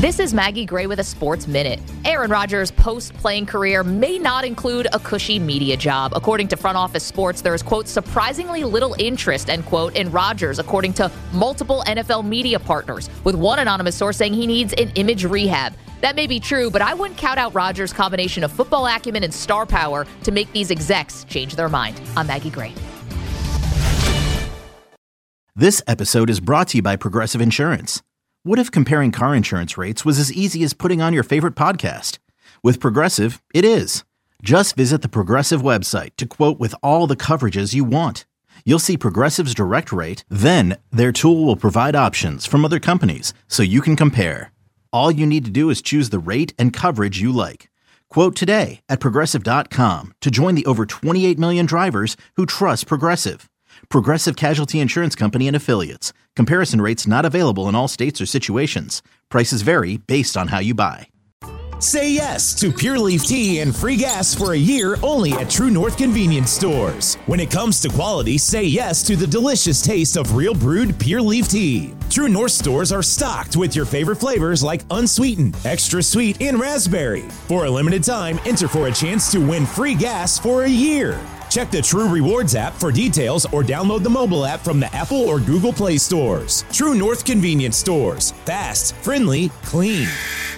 This is Maggie Gray with a Sports Minute. Aaron Rodgers' post-playing career may not include a cushy media job. According to Front Office Sports, there is, quote, surprisingly little interest, end quote, in Rodgers, according to multiple NFL media partners, with one anonymous source saying he needs an image rehab. That may be true, but I wouldn't count out Rodgers' combination of football acumen and star power to make these execs change their mind. I'm Maggie Gray. This episode is brought to you by Progressive Insurance. What if comparing car insurance rates was as easy as putting on your favorite podcast? With Progressive, it is. Just visit the Progressive website to quote with all the coverages you want. You'll see Progressive's direct rate, then their tool will provide options from other companies so you can compare. All you need to do is choose the rate and coverage you like. Quote today at Progressive.com to join the over 28 million drivers who trust Progressive. Progressive Casualty Insurance Company and Affiliates. Comparison rates not available in all states or situations. Prices vary based on how you buy. Say yes to Pure Leaf Tea and free gas for a year only at True North Convenience Stores. When it comes to quality, say yes to the delicious taste of real brewed Pure Leaf Tea. True North stores are stocked with your favorite flavors like unsweetened, extra sweet, and raspberry. For a limited time, enter for a chance to win free gas for a year. Check the True Rewards app for details or download the mobile app from the Apple or Google Play stores. True North Convenience Stores. Fast, friendly, clean.